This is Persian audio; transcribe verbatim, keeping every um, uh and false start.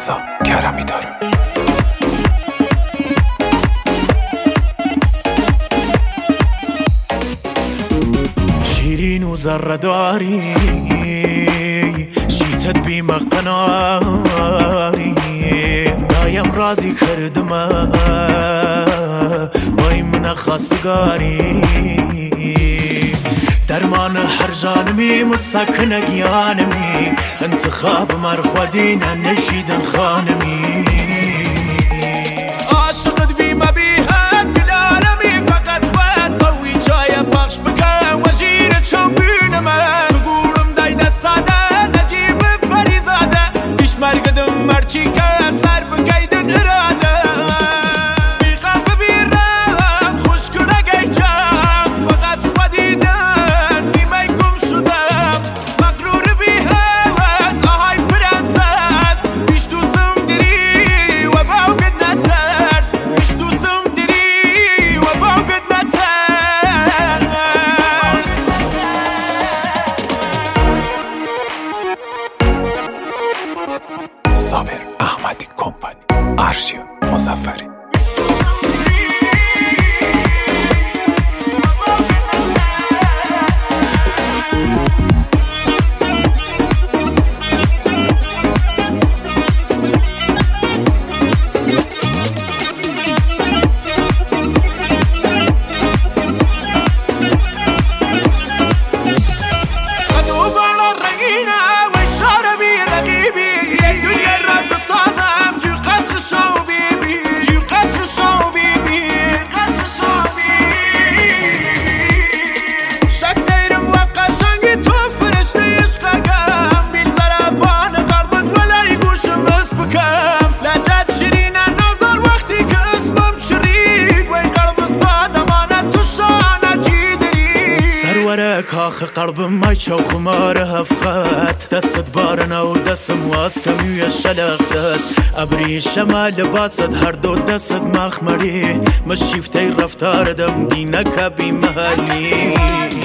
رضا کرمی داره. شیرین و زرداری شیتت بیمه قناری دایم راضی کردم وای من خواستگاری درمان هر جانمی مسکن گیانمی انتخاب مرخودین نشیدن خانمی عاشقت بیمه بیهن بلالمی فقط باید قوی چای بخش بکن وزیر چوبین من بگورم دایده ساده نجیب پریزاده بیش مرگدم مرچی که سر بگیدن اراده صابر احمدی کمپانی ارشیا مظفری. کاخ قلبم ما شوخ ماره هفخات دست بارنا و دستم واس کمیو شلختت ابری شمال لباسد هر دو دست مخمری مشیفتی رفتار دم دینک بی محلی